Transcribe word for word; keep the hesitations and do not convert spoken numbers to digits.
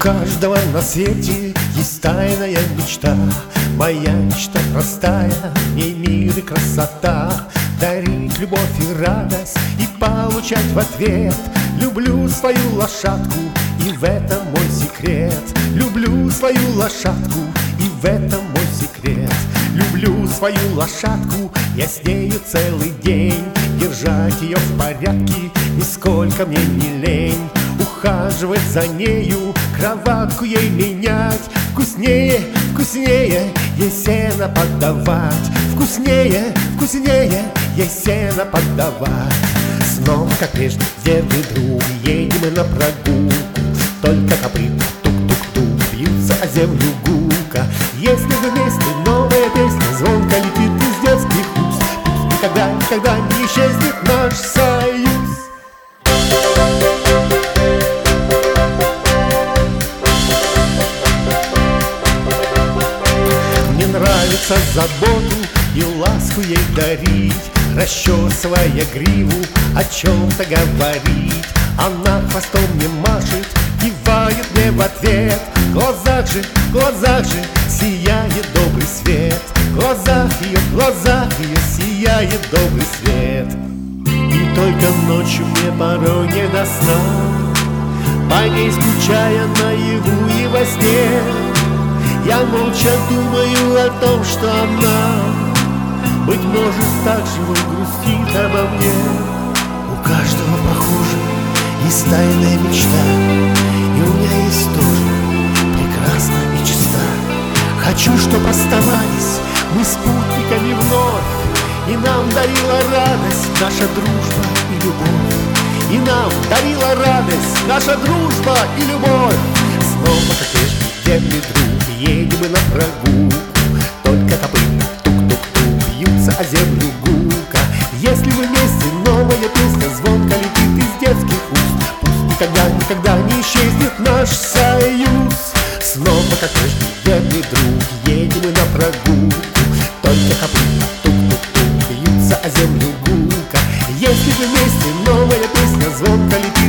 каждого на свете есть тайная мечта. Моя мечта простая, в ней мир и красота. Дарить любовь и радость и получать в ответ. Люблю свою лошадку, и в этом мой секрет. Люблю свою лошадку, и в этом мой секрет. Люблю свою лошадку, я с нею целый день. Держать ее в порядке нисколько мне не лень. Ухаживать за нею, кроватку ей менять. Вкуснее, вкуснее ей сено подавать. Вкуснее, вкуснее ей сено подавать. Снова, как прежде, верный друг, едем мы на прогулку. Только копыта тук-тук-тук бьются о землю гулка. Если вместе новая песня звонко летит из детских уст, пусть никогда, никогда не исчезнет наш союз. Мне нравится заботу и ласку ей дарить, расчесывая гриву, о чем-то говорить. Она хвостом мне машет, кивает мне в ответ. В глазах же, в глазах же сияет добрый свет. В глазах ее, в глазах ее сияет добрый свет. И только ночью мне порой не до сна, по ней скучая наяву и во сне. Я молча думаю о том, что она, быть может, так же вот грустит обо мне. У каждого, похоже, есть тайная мечта, и у меня есть тоже прекрасная мечта. Хочу, чтоб оставались мы спутниками вновь, и нам дарила радость наша дружба и любовь. И нам дарила радость наша дружба и любовь. Снова, как прежде, верный друг, едем мы на прогулку. Только копыта тук-тук-тук бьются о землю гулка. Если мы вместе, новая песня звонко летит из детских уст. Пусть никогда, никогда не исчезнет наш союз. Снова, как прежде, верный друг, едем мы на прогулку. Только копыта тук-тук-тук бьются о землю гулка. Если мы вместе, новая песня звонко летит